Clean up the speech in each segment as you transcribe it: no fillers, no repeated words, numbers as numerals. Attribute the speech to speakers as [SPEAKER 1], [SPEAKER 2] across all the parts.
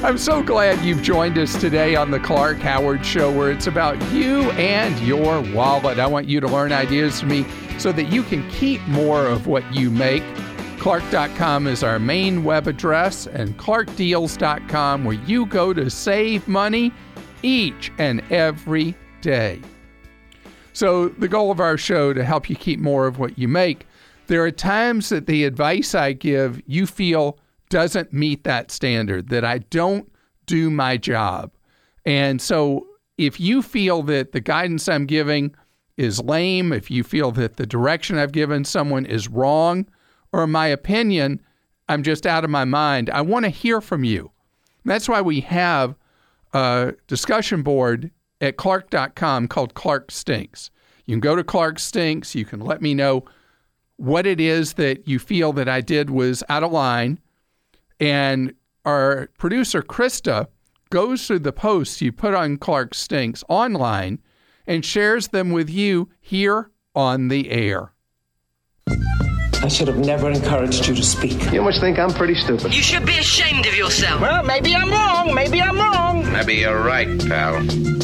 [SPEAKER 1] I'm so glad you've joined us today on the Clark Howard Show, where it's about you and your wallet. I want you to learn ideas from me so that you can keep more of what you make. Clark.com is our main web address, and ClarkDeals.com, where you go to save money each and every day. So the goal of our show to help you keep more of what you make. There are times that the advice I give you feel doesn't meet that standard, that I don't do my job. And so if you feel that the guidance I'm giving is lame, if you feel that the direction I've given someone is wrong, or in my opinion, I'm just out of my mind, I want to hear from you. That's why we have a discussion board at Clark.com called Clark Stinks. You can go to Clark Stinks. You can let me know what it is that you feel that I did was out of line. And our producer, Krista, goes through the posts you put on Clark Stinks online and shares them with you here on the air.
[SPEAKER 2] I should have never encouraged you to speak.
[SPEAKER 3] You must think I'm pretty stupid.
[SPEAKER 4] You should be ashamed of yourself.
[SPEAKER 2] Well, maybe I'm wrong. Maybe I'm wrong.
[SPEAKER 3] Maybe you're right, pal.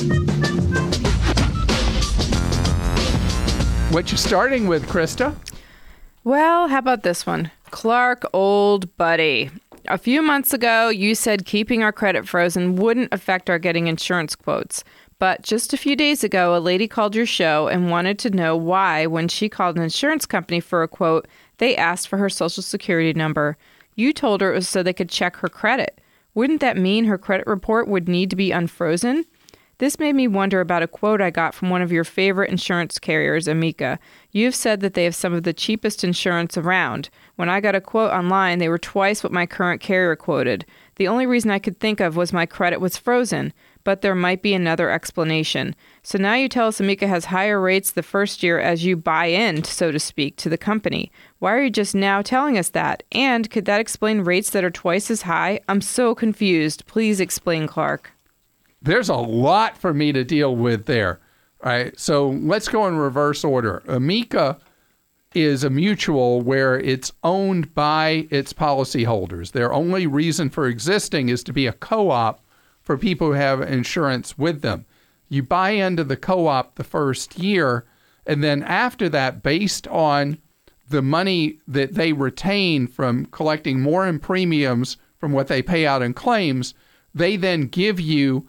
[SPEAKER 1] What you starting with, Krista?
[SPEAKER 5] Well, how about this one? Clark, old buddy. A few months ago, you said keeping our credit frozen wouldn't affect our getting insurance quotes. But just a few days ago, a lady called your show and wanted to know why, when she called an insurance company for a quote, they asked for her social security number. You told her it was so they could check her credit. Wouldn't that mean her credit report would need to be unfrozen? This made me wonder about a quote I got from one of your favorite insurance carriers, Amica. You've said that they have some of the cheapest insurance around. When I got a quote online, they were twice what my current carrier quoted. The only reason I could think of was my credit was frozen, but there might be another explanation. So now you tell us Amica has higher rates the first year as you buy in, so to speak, to the company. Why are you just now telling us that? And could that explain rates that are twice as high? I'm so confused. Please explain, Clark.
[SPEAKER 1] There's a lot for me to deal with there. All right, so let's go in reverse order. Amica is a mutual where it's owned by its policyholders. Their only reason for existing is to be a co-op for people who have insurance with them. You buy into the co-op the first year, and then after that, based on the money that they retain from collecting more in premiums from what they pay out in claims, they then give you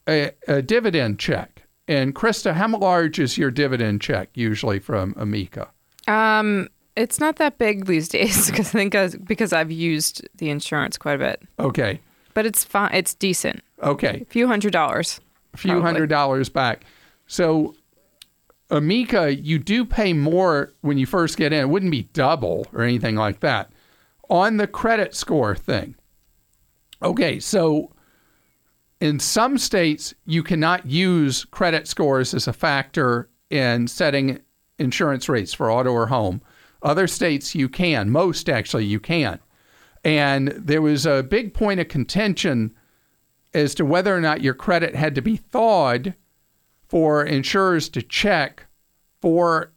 [SPEAKER 1] a dividend check. And Krista, how large is your dividend check usually from Amica?
[SPEAKER 5] It's not that big these days because I've used the insurance quite a bit.
[SPEAKER 1] Okay.
[SPEAKER 5] But it's fine. It's decent.
[SPEAKER 1] Okay.
[SPEAKER 5] A few $100s.
[SPEAKER 1] A few $100 back. So Amica, you do pay more when you first get in. It wouldn't be double or anything like that. On the credit score thing. Okay, so in some states, you cannot use credit scores as a factor in setting insurance rates for auto or home. Other states you can. Most, actually, you can. And there was a big point of contention as to whether or not your credit had to be thawed for insurers to check for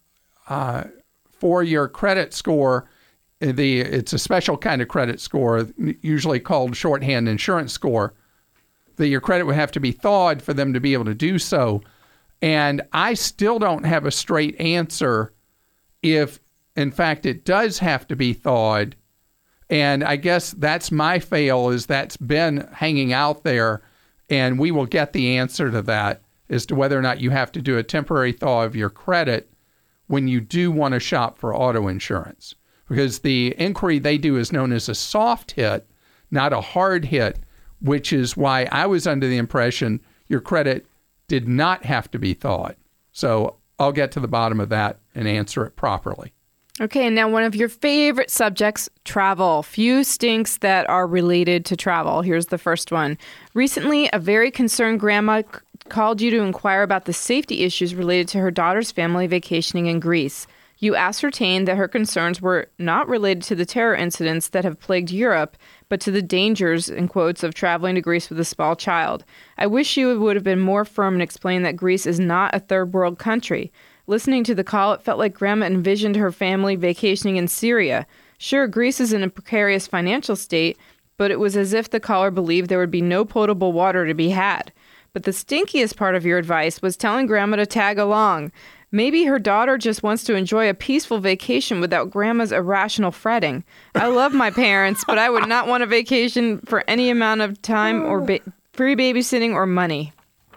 [SPEAKER 1] your credit score. It's a special kind of credit score, usually called shorthand insurance score, that your credit would have to be thawed for them to be able to do so. And I still don't have a straight answer if, in fact, it does have to be thawed. And I guess that's my fail, is that's been hanging out there, and we will get the answer to that as to whether or not you have to do a temporary thaw of your credit when you do want to shop for auto insurance. Because the inquiry they do is known as a soft hit, not a hard hit, which is why I was under the impression your credit did not have to be thawed. So I'll get to the bottom of that and answer it properly.
[SPEAKER 5] Okay, and now one of your favorite subjects, travel. Few stinks that are related to travel. Here's the first one. Recently, a very concerned grandma called you to inquire about the safety issues related to her daughter's family vacationing in Greece. You ascertained that her concerns were not related to the terror incidents that have plagued Europe, but to the dangers, in quotes, of traveling to Greece with a small child. I wish you would have been more firm in explaining that Greece is not a third world country. Listening to the call, it felt like Grandma envisioned her family vacationing in Syria. Sure, Greece is in a precarious financial state, but it was as if the caller believed there would be no potable water to be had. But the stinkiest part of your advice was telling Grandma to tag along. Maybe her daughter just wants to enjoy a peaceful vacation without Grandma's irrational fretting. I love my parents, but I would not want a vacation for any amount of time or free babysitting or money.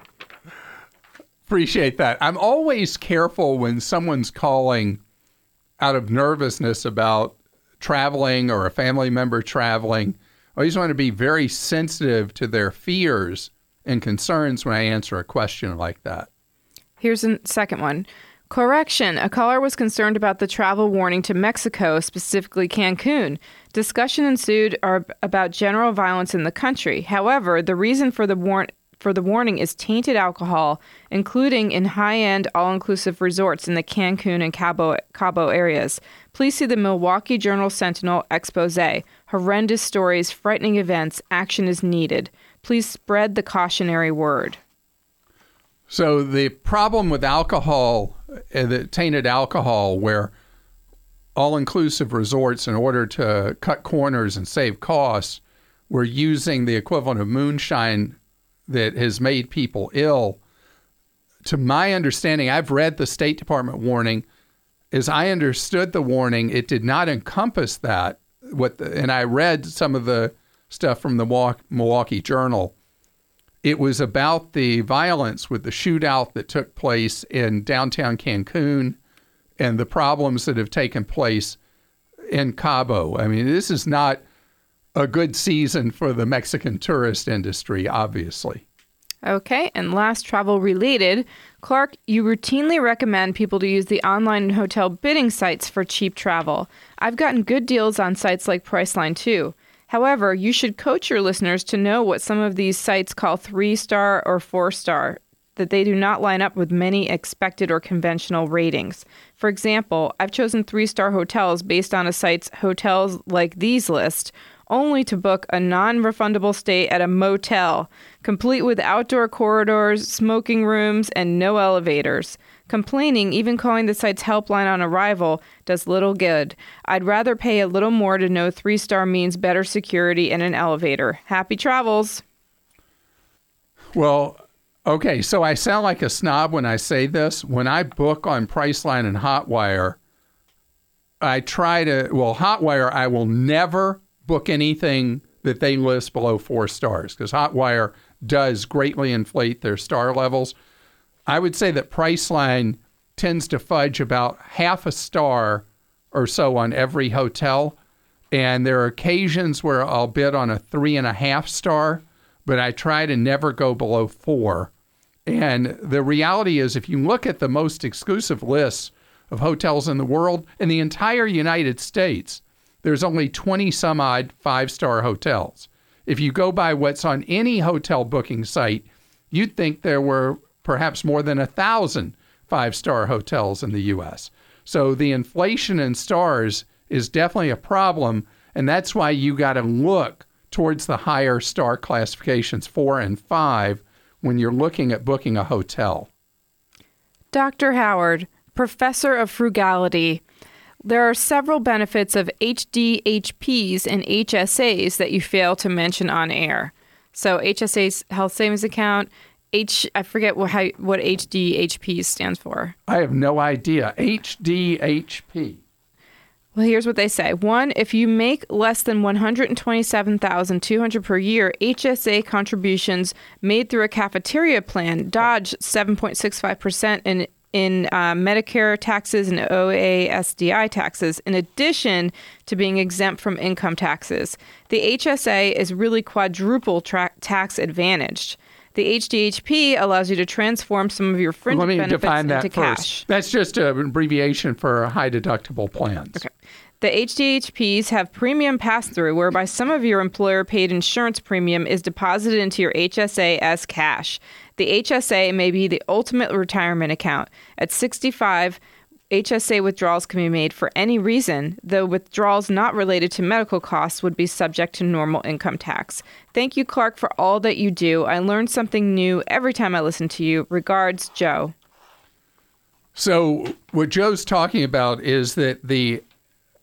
[SPEAKER 1] Appreciate that. I'm always careful when someone's calling out of nervousness about traveling or a family member traveling. I always want to be very sensitive to their fears and concerns when I answer a question like that.
[SPEAKER 5] Here's a second one. Correction. A caller was concerned about the travel warning to Mexico, specifically Cancun. Discussion ensued about general violence in the country. However, the reason for the warning is tainted alcohol, including in high-end all-inclusive resorts in the Cancun and Cabo areas. Please see the Milwaukee Journal-Sentinel expose. Horrendous stories, frightening events, action is needed. Please spread the cautionary word.
[SPEAKER 1] So the problem with alcohol, the tainted alcohol, where all-inclusive resorts, in order to cut corners and save costs, were using the equivalent of moonshine that has made people ill. To my understanding, I've read the State Department warning. As I understood the warning, it did not encompass that. And I read some of the stuff from the Milwaukee Journal. It was about the violence with the shootout that took place in downtown Cancun and the problems that have taken place in Cabo. I mean, this is not a good season for the Mexican tourist industry, obviously.
[SPEAKER 5] Okay, and last travel related, Clark, you routinely recommend people to use the online and hotel bidding sites for cheap travel. I've gotten good deals on sites like Priceline too. However, you should coach your listeners to know what some of these sites call 3-star or 4-star, that they do not line up with many expected or conventional ratings. For example, I've chosen 3-star hotels based on a site's hotels like these list, only to book a non-refundable stay at a motel, complete with outdoor corridors, smoking rooms, and no elevators. Complaining, even calling the site's helpline on arrival, does little good. I'd rather pay a little more to know 3-star means better security and an elevator. Happy travels.
[SPEAKER 1] Well, okay, so I sound like a snob when I say this. When I book on Priceline and Hotwire, Hotwire, I will never book anything that they list below 4 stars, because Hotwire does greatly inflate their star levels. I would say that Priceline tends to fudge about half a star or so on every hotel. And there are occasions where I'll bid on a 3.5 star, but I try to never go below 4. And the reality is, if you look at the most exclusive lists of hotels in the world, in the entire United States, there's only 20 some odd 5-star hotels. If you go by what's on any hotel booking site, you'd think there were perhaps more than 1,000 5-star hotels in the U.S. So the inflation in stars is definitely a problem, and that's why you got to look towards the higher star classifications, 4 and 5, when you're looking at booking a hotel.
[SPEAKER 5] Dr. Howard, professor of frugality, there are several benefits of HDHPs and HSAs that you fail to mention on air. So HSA's health savings account, I forget what HDHP stands for.
[SPEAKER 1] I have no idea. HDHP.
[SPEAKER 5] Well, here's what they say. 1, if you make less than $127,200 per year, HSA contributions made through a cafeteria plan dodge 7.65% in Medicare taxes and OASDI taxes, in addition to being exempt from income taxes. The HSA is really quadruple tax advantaged. The HDHP allows you to transform some of your fringe benefits into cash.
[SPEAKER 1] That's just an abbreviation for high deductible plans.
[SPEAKER 5] Okay. The HDHPs have premium pass-through, whereby some of your employer-paid insurance premium is deposited into your HSA as cash. The HSA may be the ultimate retirement account. At 65, HSA withdrawals can be made for any reason, though withdrawals not related to medical costs would be subject to normal income tax. Thank you, Clark, for all that you do. I learn something new every time I listen to you. Regards, Joe.
[SPEAKER 1] So what Joe's talking about is that the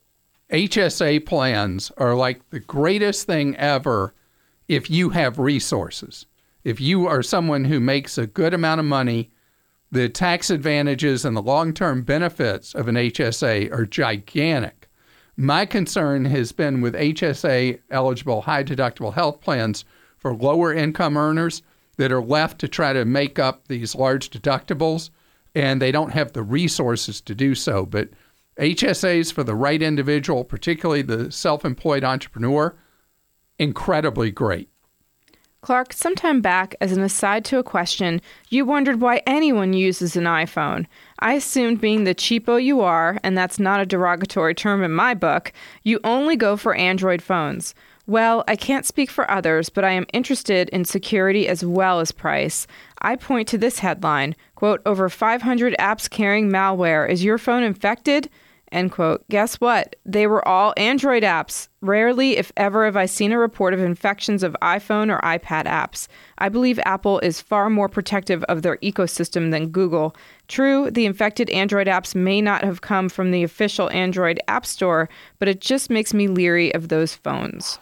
[SPEAKER 1] HSA plans are like the greatest thing ever if you have resources. If you are someone who makes a good amount of money, the tax advantages and the long-term benefits of an HSA are gigantic. My concern has been with HSA-eligible high-deductible health plans for lower income earners that are left to try to make up these large deductibles, and they don't have the resources to do so. But HSAs for the right individual, particularly the self-employed entrepreneur, incredibly great.
[SPEAKER 5] Clark, sometime back, as an aside to a question, you wondered why anyone uses an iPhone. I assumed being the cheapo you are, and that's not a derogatory term in my book, you only go for Android phones. Well, I can't speak for others, but I am interested in security as well as price. I point to this headline, quote, over 500 apps carrying malware. Is your phone infected? End quote. Guess what? They were all Android apps. Rarely, if ever, have I seen a report of infections of iPhone or iPad apps. I believe Apple is far more protective of their ecosystem than Google. True, the infected Android apps may not have come from the official Android App Store, but it just makes me leery of those phones.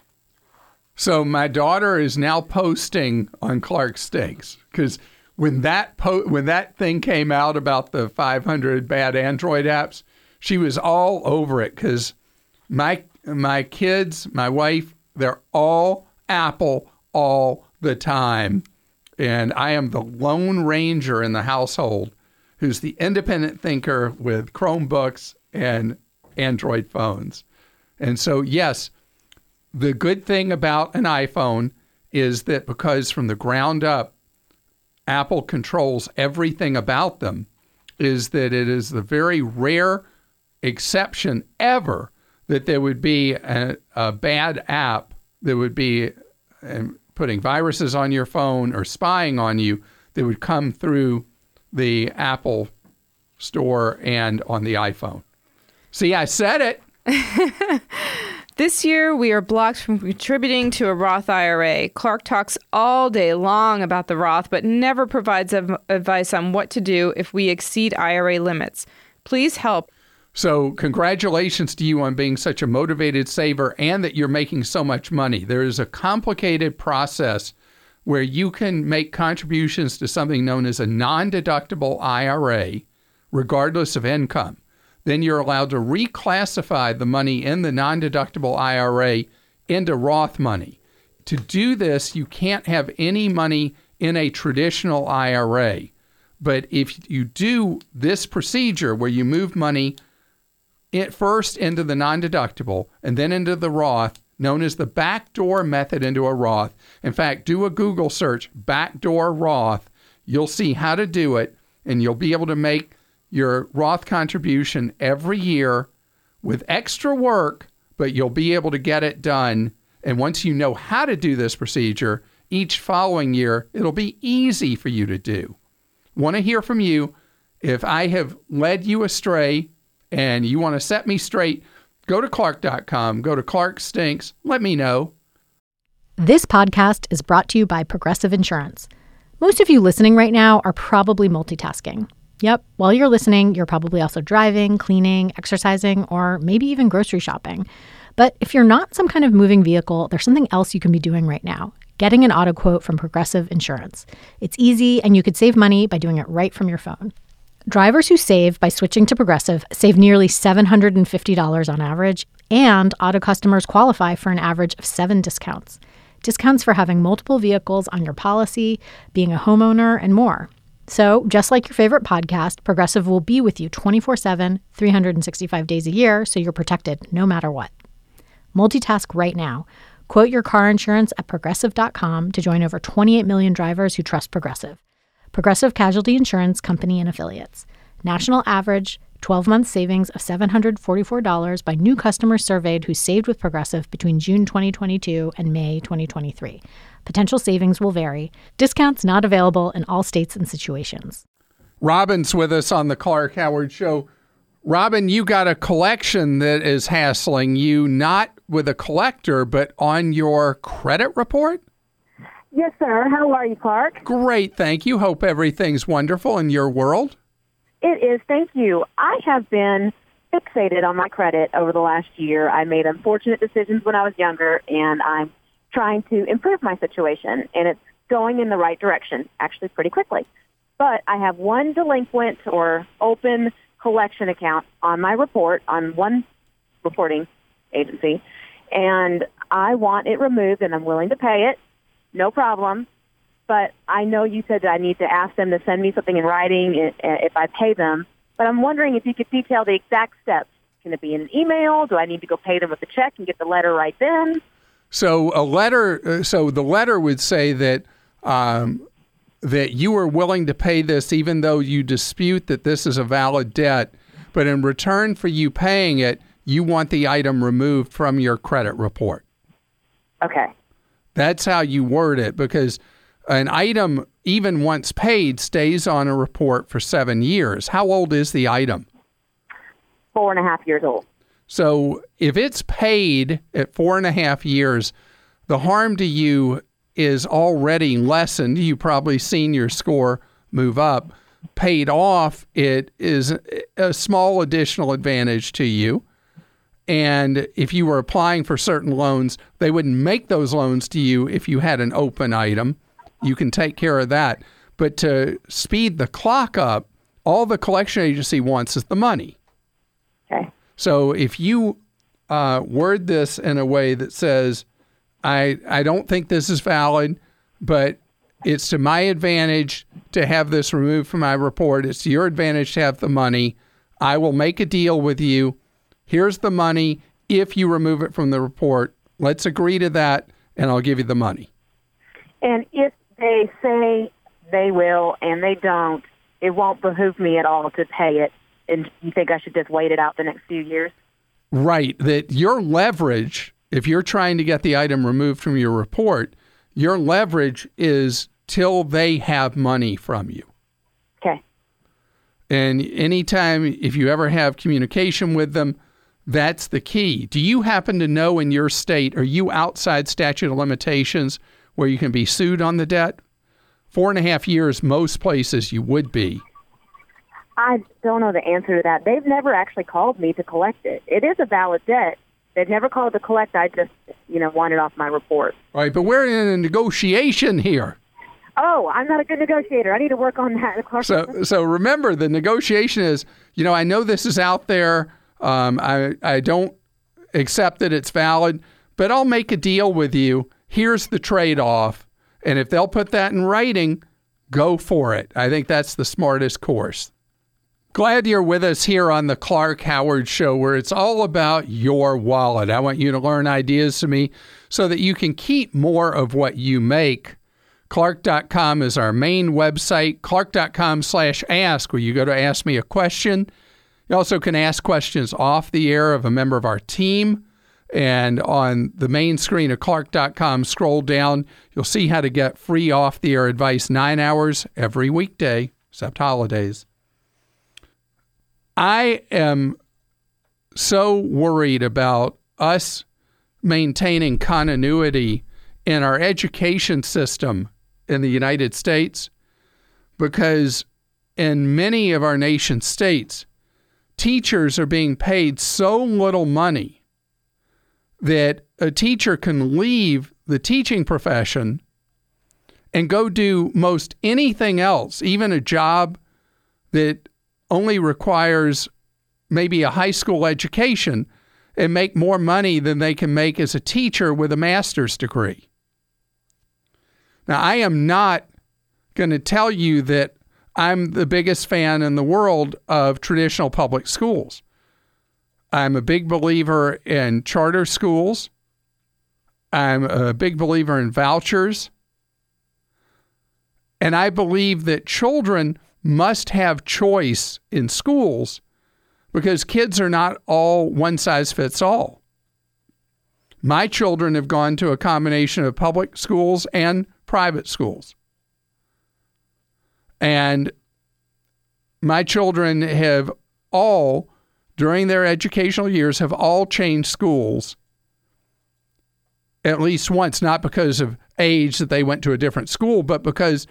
[SPEAKER 1] So my daughter is now posting on Clark Stinks because when that thing came out about the 500 bad Android apps, she was all over it because my kids, my wife, they're all Apple all the time. And I am the lone ranger in the household who's the independent thinker with Chromebooks and Android phones. And so, yes, the good thing about an iPhone is that because from the ground up, Apple controls everything about them, is that it is the very rare exception ever that there would be a bad app that would be putting viruses on your phone or spying on you that would come through the Apple store and on the iPhone. See, I said it.
[SPEAKER 5] This year, we are blocked from contributing to a Roth IRA. Clark talks all day long about the Roth, but never provides advice on what to do if we exceed IRA limits. Please help.
[SPEAKER 1] So congratulations to you on being such a motivated saver and that you're making so much money. There is a complicated process where you can make contributions to something known as a non-deductible IRA, regardless of income. Then you're allowed to reclassify the money in the non-deductible IRA into Roth money. To do this, you can't have any money in a traditional IRA. But if you do this procedure where you move money first into the non-deductible and then into the Roth, known as the backdoor method into a Roth. In fact, do a Google search, backdoor Roth. You'll see how to do it, and you'll be able to make your Roth contribution every year with extra work, but you'll be able to get it done. And once you know how to do this procedure, each following year, it'll be easy for you to do. Want to hear from you. If I have led you astray and you want to set me straight, go to Clark.com, go to Clark Stinks, let me know.
[SPEAKER 6] This podcast is brought to you by Progressive Insurance. Most of you listening right now are probably multitasking. Yep, while you're listening, you're probably also driving, cleaning, exercising, or maybe even grocery shopping. But if you're not some kind of moving vehicle, there's something else you can be doing right now. Getting an auto quote from Progressive Insurance. It's easy, and you could save money by doing it right from your phone. Drivers who save by switching to Progressive save nearly $750 on average, and auto customers qualify for an average of 7 discounts. Discounts for having multiple vehicles on your policy, being a homeowner, and more. So, just like your favorite podcast, Progressive will be with you 24/7, 365 days a year, so you're protected no matter what. Multitask right now. Quote your car insurance at Progressive.com to join over 28 million drivers who trust Progressive. Progressive Casualty Insurance Company and Affiliates. National average 12-month savings of $744 by new customers surveyed who saved with Progressive between June 2022 and May 2023. Potential savings will vary. Discounts not available in all states and situations.
[SPEAKER 1] Robin's with us on the Clark Howard Show. Robin, you got a collection that is hassling you, not with a collector, but on your credit report?
[SPEAKER 7] Yes, sir. How are you, Clark?
[SPEAKER 1] Great, thank you. Hope everything's wonderful in your world.
[SPEAKER 7] It is, thank you. I have been fixated on my credit over the last year. I made unfortunate decisions when I was younger, and I'm trying to improve my situation, and it's going in the right direction, actually pretty quickly. But I have one delinquent or open collection account on my report on one reporting agency, and I want it removed, and I'm willing to pay it, no problem. But I know you said that I need to ask them to send me something in writing if I pay them. But I'm wondering if you could detail the exact steps. Can it be in an email? Do I need to go pay them with a check and get the letter right then?
[SPEAKER 1] So a letter. So the letter would say that that you are willing to pay this, even though you dispute that this is a valid debt. But in return for you paying it, you want the item removed from your credit report.
[SPEAKER 7] Okay.
[SPEAKER 1] That's how you word it, because an item, even once paid, stays on a report for 7 years. How old is the item?
[SPEAKER 7] 4.5 years old.
[SPEAKER 1] So if it's paid at 4.5 years, the harm to you is already lessened. You've probably seen your score move up. Paid off, it is a small additional advantage to you. And if you were applying for certain loans, they wouldn't make those loans to you if you had an open item. You can take care of that. But to speed the clock up, all the collection agency wants is the money.
[SPEAKER 7] Okay.
[SPEAKER 1] So if you word this in a way that says, I don't think this is valid, but it's to my advantage to have this removed from my report. It's to your advantage to have the money. I will make a deal with you. Here's the money. If you remove it from the report, let's agree to that, and I'll give you the money.
[SPEAKER 7] And if they say they will and they don't, it won't behoove me at all to pay it. And you think I should just wait it out the next few years?
[SPEAKER 1] Right. That your leverage, if you're trying to get the item removed from your report, your leverage is till they have money from you.
[SPEAKER 7] Okay.
[SPEAKER 1] And anytime, if you ever have communication with them, that's the key. Do you happen to know in your state, are you outside statute of limitations where you can be sued on the debt? 4.5 years, most places you would be.
[SPEAKER 7] I don't know the answer to that. They've never actually called me to collect it. It is a valid debt. They've never called to collect. I just, want it off my report.
[SPEAKER 1] All right, but we're in a negotiation here.
[SPEAKER 7] Oh, I'm not a good negotiator. I need to work on that.
[SPEAKER 1] So remember, the negotiation is, I know this is out there. I don't accept that it's valid, but I'll make a deal with you. Here's the trade-off. And if they'll put that in writing, go for it. I think that's the smartest course. Glad you're with us here on the Clark Howard Show, where it's all about your wallet. I want you to learn ideas from me so that you can keep more of what you make. Clark.com is our main website, clark.com/ask, where you go to ask me a question. You also can ask questions off the air of a member of our team. And on the main screen of Clark.com, scroll down. You'll see how to get free off-the-air advice 9 hours every weekday, except holidays. I am so worried about us maintaining continuity in our education system in the United States because in many of our nation states, teachers are being paid so little money that a teacher can leave the teaching profession and go do most anything else, even a job that only requires maybe a high school education, and make more money than they can make as a teacher with a master's degree. Now, I am not going to tell you that I'm the biggest fan in the world of traditional public schools. I'm a big believer in charter schools. I'm a big believer in vouchers. And I believe that children must have choice in schools because kids are not all one size fits all. My children have gone to a combination of public schools and private schools. And my children have all, during their educational years, have all changed schools at least once, not because of age that they went to a different school, but because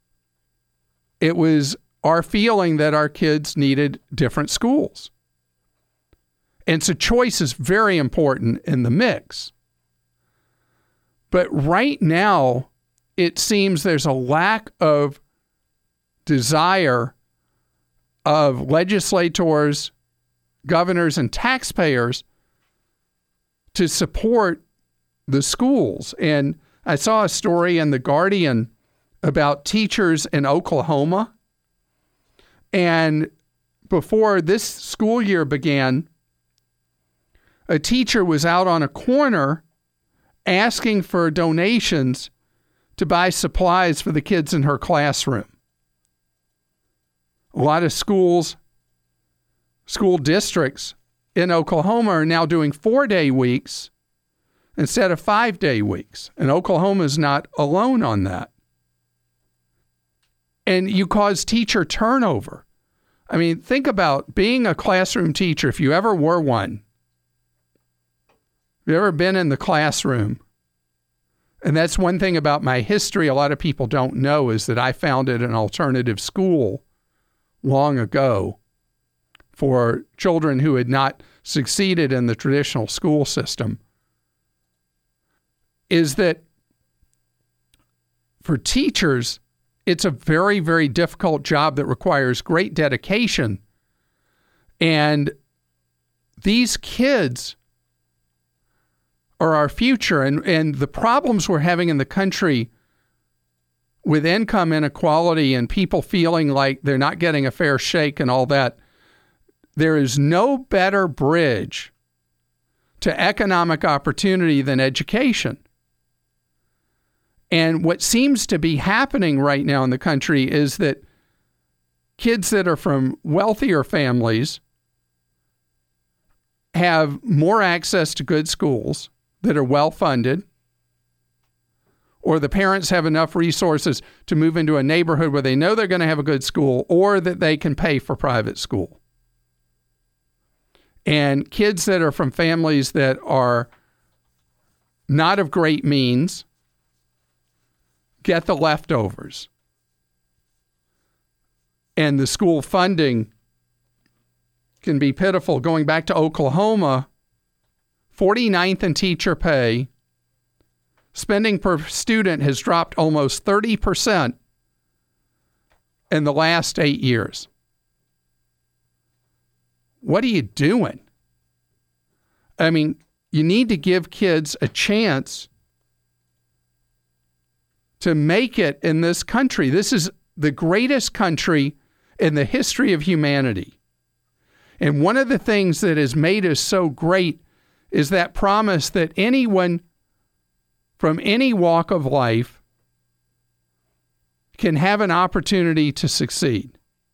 [SPEAKER 1] it was our feeling that our kids needed different schools. And so choice is very important in the mix. But right now, it seems there's a lack of desire of legislators, governors, and taxpayers to support the schools. And I saw a story in The Guardian about teachers in Oklahoma. And before this school year began, a teacher was out on a corner asking for donations to buy supplies for the kids in her classroom. A lot of school districts in Oklahoma are now doing 4-day weeks instead of 5-day weeks. And Oklahoma is not alone on that. And you cause teacher turnover. I mean, think about being a classroom teacher, if you ever were one. Have you ever been in the classroom? And that's one thing about my history a lot of people don't know is that I founded an alternative school long ago for children who had not succeeded in the traditional school system. Is that for teachers, it's a very, very difficult job that requires great dedication. And these kids are our future. And the problems we're having in the country with income inequality and people feeling like they're not getting a fair shake and all that, there is no better bridge to economic opportunity than education. And what seems to be happening right now in the country is that kids that are from wealthier families have more access to good schools that are well-funded, or the parents have enough resources to move into a neighborhood where they know they're going to have a good school, or that they can pay for private school. And kids that are from families that are not of great means get the leftovers. And the school funding can be pitiful. Going back to Oklahoma, 49th in teacher pay, spending per student has dropped almost 30% in the last 8 years. What are you doing? I mean, you need to give kids a chance to make it in this country. This is the greatest country in the history of humanity. And one of the things that has made us so great is that promise that anyone from any walk of life can have an opportunity to succeed.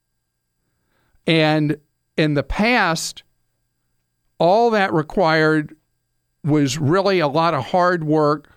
[SPEAKER 1] And in the past, all that required was really a lot of hard work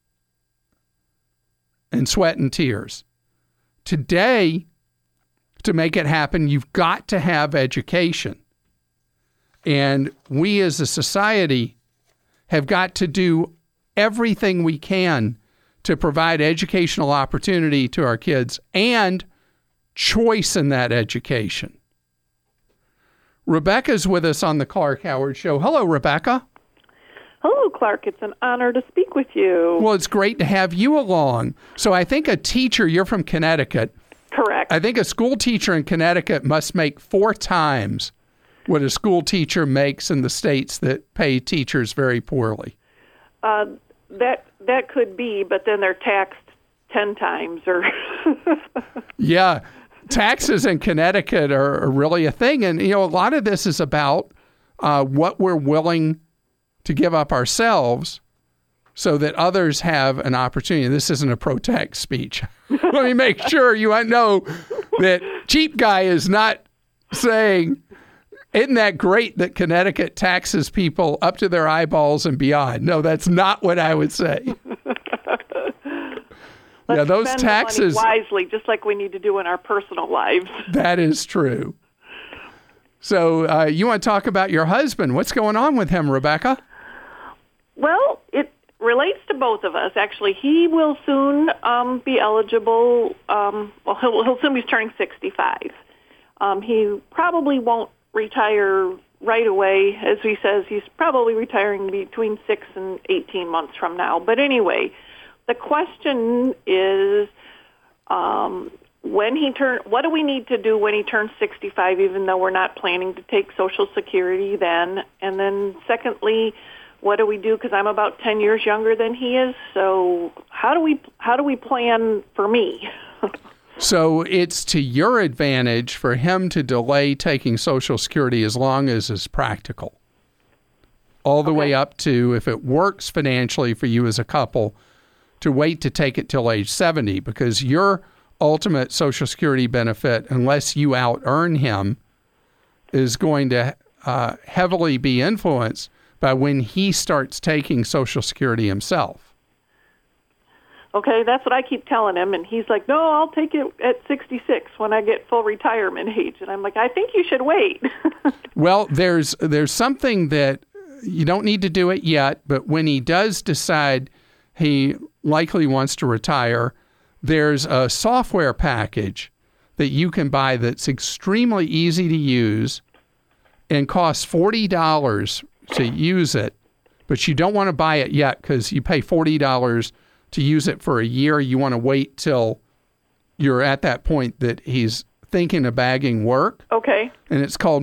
[SPEAKER 1] and sweat and tears. Today, to make it happen, you've got to have education. And we as a society have got to do everything we can to provide educational opportunity to our kids and choice in that education. Rebecca's with us on the Clark Howard Show. Hello, Rebecca.
[SPEAKER 8] Hello, Clark. It's an honor to speak with you.
[SPEAKER 1] Well, it's great to have you along. So I think a teacher, you're from Connecticut.
[SPEAKER 8] Correct.
[SPEAKER 1] I think a school teacher in Connecticut must make 4 times what a school teacher makes in the states that pay teachers very poorly.
[SPEAKER 8] That could be, but then they're taxed 10 times. Or
[SPEAKER 1] Yeah, taxes in Connecticut are really a thing. And, you know, a lot of this is about what we're willing to give up ourselves so that others have an opportunity. This isn't a pro-tax speech. Let me make sure you know that Cheap Guy is not saying, isn't that great that Connecticut taxes people up to their eyeballs and beyond? No, that's not what I would say.
[SPEAKER 8] Let's
[SPEAKER 1] those
[SPEAKER 8] spend
[SPEAKER 1] taxes
[SPEAKER 8] the money wisely, just like we need to do in our personal lives.
[SPEAKER 1] That is true. So you want to talk about your husband. What's going on with him, Rebecca?
[SPEAKER 8] Well, it relates to both of us. Actually, he will soon be eligible. He'll soon be turning 65. He probably won't retire right away. As he says, he's probably retiring between 6 and 18 months from now. But anyway, the question is, what do we need to do when he turns 65, even though we're not planning to take Social Security then? And then secondly, what do we do? Because I'm about 10 years younger than he is. So how do we plan for me?
[SPEAKER 1] So it's to your advantage for him to delay taking Social Security as long as is practical. All the way up to, if it works financially for you as a couple, to wait to take it till age 70, because your ultimate Social Security benefit, unless you out-earn him, is going to heavily be influenced by when he starts taking Social Security himself.
[SPEAKER 8] Okay, that's what I keep telling him, and he's like, no, I'll take it at 66 when I get full retirement age. And I'm like, I think you should wait.
[SPEAKER 1] Well, there's something that you don't need to do it yet, but when he does decide he likely wants to retire, there's a software package that you can buy that's extremely easy to use and costs $40 to use it, but you don't want to buy it yet because you pay $40 to use it for a year. You want to wait till you're at that point that he's thinking of bagging work.
[SPEAKER 8] Okay.
[SPEAKER 1] And it's called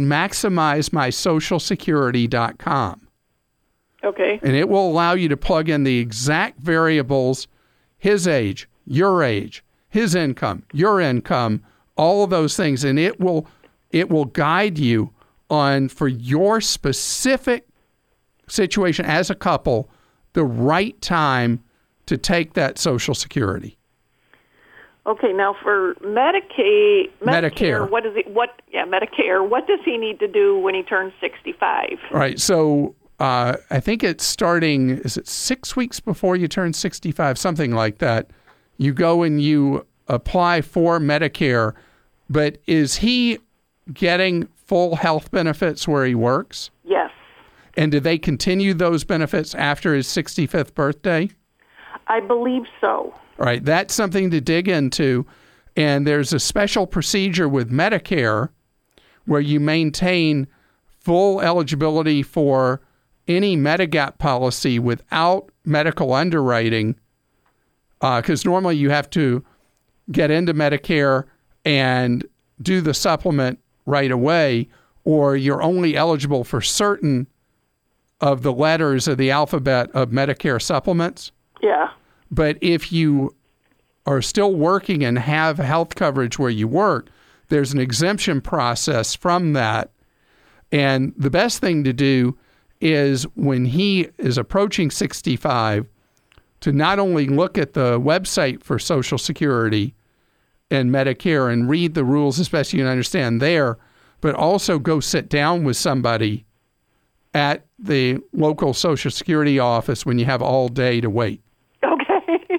[SPEAKER 1] MaximizeMySocialSecurity.com.
[SPEAKER 8] Okay.
[SPEAKER 1] And it will allow you to plug in the exact variables, his age, your age, his income, your income, all of those things. And it will guide you on, for your specific situation as a couple, the right time to take that Social Security.
[SPEAKER 8] Okay, now for Medicare,
[SPEAKER 1] Medicare.
[SPEAKER 8] Medicare, what does he need to do when he turns 65?
[SPEAKER 1] All right, so I think it's starting, is it 6 weeks before you turn 65, something like that. You go and you apply for Medicare, but is he getting full health benefits where he works?
[SPEAKER 8] Yes.
[SPEAKER 1] And do they continue those benefits after his 65th birthday?
[SPEAKER 8] I believe so.
[SPEAKER 1] All right, that's something to dig into. And there's a special procedure with Medicare where you maintain full eligibility for any Medigap policy without medical underwriting, because normally you have to get into Medicare and do the supplement right away, or you're only eligible for certain of the letters of the alphabet of Medicare supplements.
[SPEAKER 8] Yeah.
[SPEAKER 1] But if you are still working and have health coverage where you work, there's an exemption process from that. And the best thing to do is when he is approaching 65 to not only look at the website for Social Security and Medicare and read the rules as best you can understand there, but also go sit down with somebody at the local Social Security office when you have all day to wait.
[SPEAKER 8] Okay.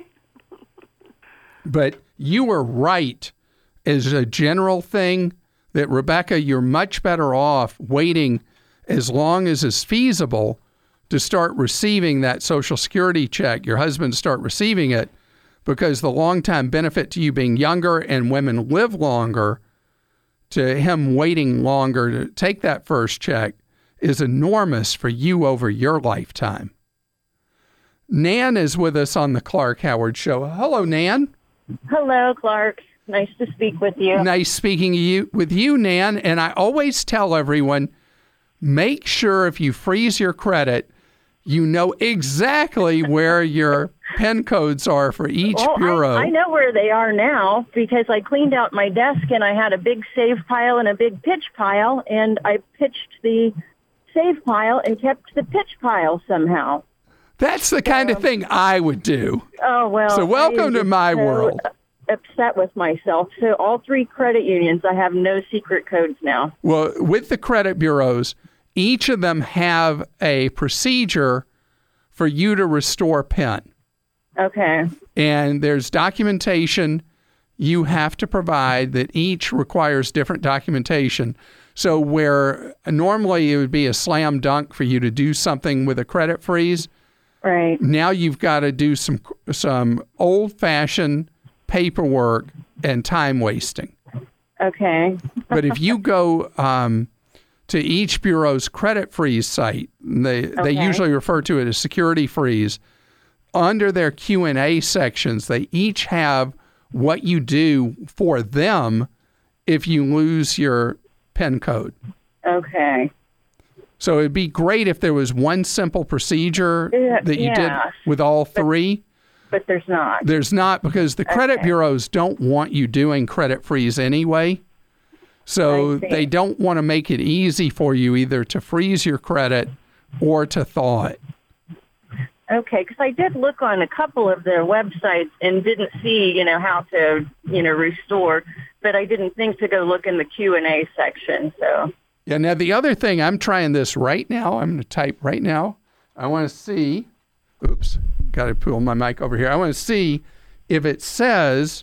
[SPEAKER 1] But you were right as a general thing that, Rebecca, you're much better off waiting as long as is feasible to start receiving that Social Security check, your husband start receiving it, because the long-time benefit to you being younger and women live longer, to him waiting longer to take that first check is enormous for you over your lifetime. Nan is with us on the Clark Howard Show. Hello, Nan.
[SPEAKER 9] Hello, Clark. Nice to speak with you.
[SPEAKER 1] Nice speaking with you, Nan. And I always tell everyone, make sure if you freeze your credit, you know exactly where your PIN codes are for each bureau.
[SPEAKER 9] I know where they are now because I cleaned out my desk and I had a big save pile and a big pitch pile, and I pitched the save pile and kept the pitch pile somehow.
[SPEAKER 1] That's the kind of thing I would do.
[SPEAKER 9] Oh, well.
[SPEAKER 1] So welcome to my world.
[SPEAKER 9] Upset with myself. So all three credit unions, I have no secret codes now.
[SPEAKER 1] Well, with the credit bureaus, each of them have a procedure for you to restore PIN.
[SPEAKER 9] Okay.
[SPEAKER 1] And there's documentation you have to provide that each requires different documentation. So where normally it would be a slam dunk for you to do something with a credit freeze,
[SPEAKER 9] right,
[SPEAKER 1] now you've got to do some old-fashioned paperwork and time wasting.
[SPEAKER 9] Okay.
[SPEAKER 1] But if you go to each bureau's credit freeze site. They usually refer to it as security freeze. Under their Q&A sections, they each have what you do for them if you lose your PIN code.
[SPEAKER 9] Okay.
[SPEAKER 1] So it'd be great if there was one simple procedure that you did with all three.
[SPEAKER 9] But there's not.
[SPEAKER 1] There's not, because the credit bureaus don't want you doing credit freeze anyway. So they don't want to make it easy for you either to freeze your credit or to thaw it.
[SPEAKER 9] Okay, because I did look on a couple of their websites and didn't see, how to, restore, but I didn't think to go look in the Q&A section, so.
[SPEAKER 1] Yeah, now the other thing, I'm trying this right now. I'm going to type right now. I want to see, got to pull my mic over here. I want to see if it says,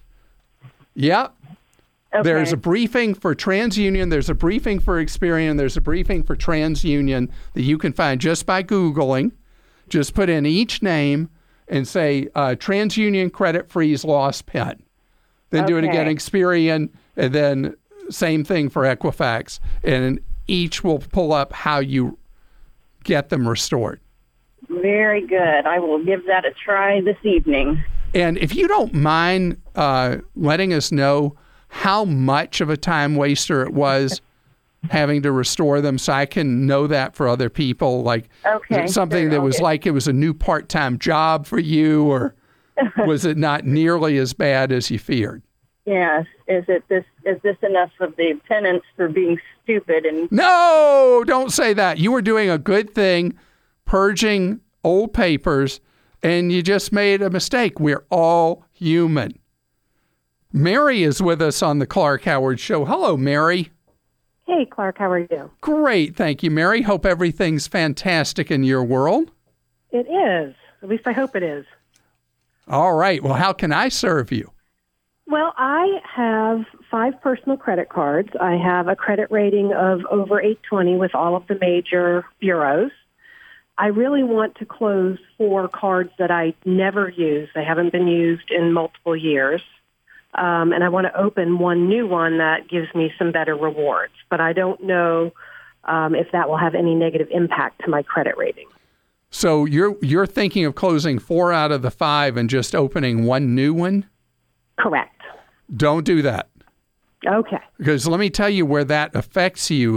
[SPEAKER 1] there's a briefing for TransUnion, there's a briefing for Experian, there's a briefing for TransUnion that you can find just by Googling. Just put in each name and say TransUnion credit freeze lost PIN. Then do it again, Experian, and then same thing for Equifax. And each will pull up how you get them restored.
[SPEAKER 9] Very good. I will give that a try this evening.
[SPEAKER 1] And if you don't mind letting us know how much of a time waster it was having to restore them, so I can know that for other people, like something that was like it was a new part-time job for you, or was it not nearly as bad as you feared?
[SPEAKER 9] Yes. Is this enough of the penance for being stupid? And
[SPEAKER 1] no, don't say that. You were doing a good thing, purging old papers, and you just made a mistake. We're all human. Mary is with us on the Clark Howard Show. Hello, Mary.
[SPEAKER 10] Hey, Clark, how are you?
[SPEAKER 1] Great, thank you, Mary. Hope everything's fantastic in your world.
[SPEAKER 10] It is. At least I hope it is.
[SPEAKER 1] All right. Well, how can I serve you?
[SPEAKER 10] Well, I have 5 personal credit cards. I have a credit rating of over 820 with all of the major bureaus. I really want to close 4 cards that I never use. They haven't been used in multiple years. And I want to open one new one that gives me some better rewards. But I don't know if that will have any negative impact to my credit rating.
[SPEAKER 1] So you're thinking of closing 4 out of the 5 and just opening one new one?
[SPEAKER 10] Correct.
[SPEAKER 1] Don't do that.
[SPEAKER 10] Okay.
[SPEAKER 1] Because let me tell you where that affects you.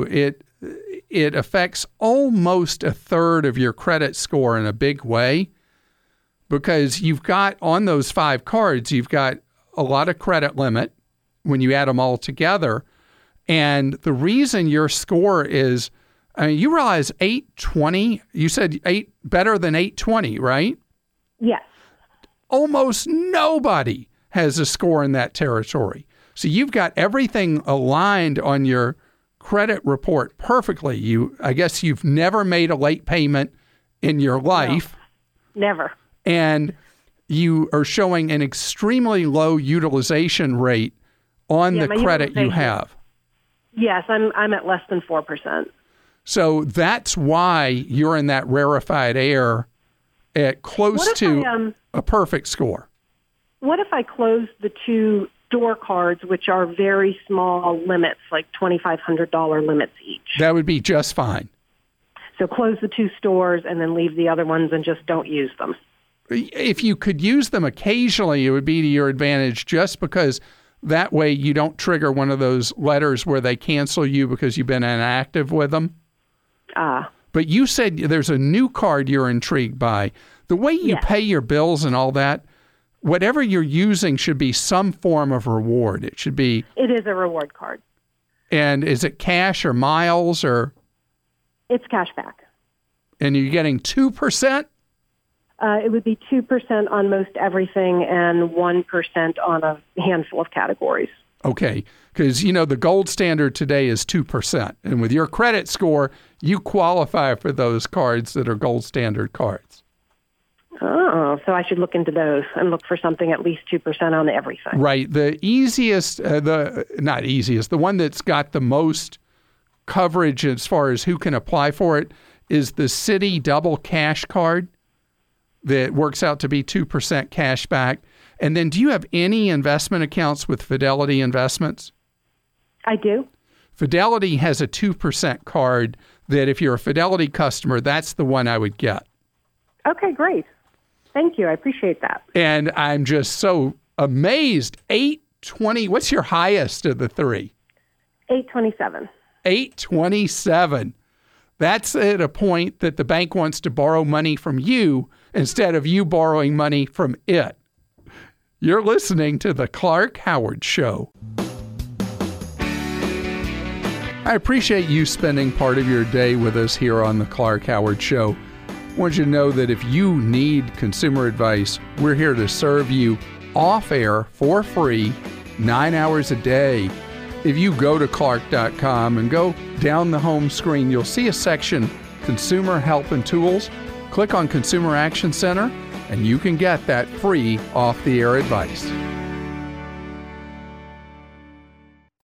[SPEAKER 1] It affects almost a third of your credit score in a big way, because you've got on those 5 cards, you've got a lot of credit limit when you add them all together. And the reason your score is, you realize 820, you said better than 820, right?
[SPEAKER 10] Yes.
[SPEAKER 1] Almost nobody has a score in that territory. So you've got everything aligned on your credit report perfectly. I guess you've never made a late payment in your life.
[SPEAKER 10] No, never.
[SPEAKER 1] And you are showing an extremely low utilization rate on the credit you have.
[SPEAKER 10] Yes, I'm at less than 4%.
[SPEAKER 1] So that's why you're in that rarefied air at close to a perfect score.
[SPEAKER 10] What if I close the 2 store cards, which are very small limits, like $2,500 limits each?
[SPEAKER 1] That would be just fine.
[SPEAKER 10] So close the 2 stores and then leave the other ones and just don't use them.
[SPEAKER 1] If you could use them occasionally, it would be to your advantage, just because that way you don't trigger one of those letters where they cancel you because you've been inactive with them. But you said there's a new card you're intrigued by. The way you pay your bills and all that, whatever you're using should be some form of reward. It should be.
[SPEAKER 10] It is a reward card.
[SPEAKER 1] And is it cash or miles or?
[SPEAKER 10] It's cash back.
[SPEAKER 1] And you're getting 2%?
[SPEAKER 10] It would be 2% on most everything and 1% on a handful of categories.
[SPEAKER 1] Okay, because, the gold standard today is 2%. And with your credit score, you qualify for those cards that are gold standard cards.
[SPEAKER 10] Oh, so I should look into those and look for something at least 2% on everything.
[SPEAKER 1] Right. The easiest, not easiest, the one that's got the most coverage as far as who can apply for it is the Citi Double Cash Card. That works out to be 2% cash back. And then do you have any investment accounts with Fidelity Investments?
[SPEAKER 10] I do.
[SPEAKER 1] Fidelity has a 2% card that if you're a Fidelity customer, that's the one I would get.
[SPEAKER 10] Okay, great. Thank you. I appreciate that.
[SPEAKER 1] And I'm just so amazed. 820, what's your highest of the three?
[SPEAKER 10] 827.
[SPEAKER 1] 827. That's at a point that the bank wants to borrow money from you instead of you borrowing money from it. You're listening to The Clark Howard Show. I appreciate you spending part of your day with us here on The Clark Howard Show. I want you to know that if you need consumer advice, we're here to serve you off air for free, 9 hours a day. If you go to clark.com and go down the home screen, you'll see a section, Consumer Help and Tools. Click on Consumer Action Center, and you can get that free off-the-air advice.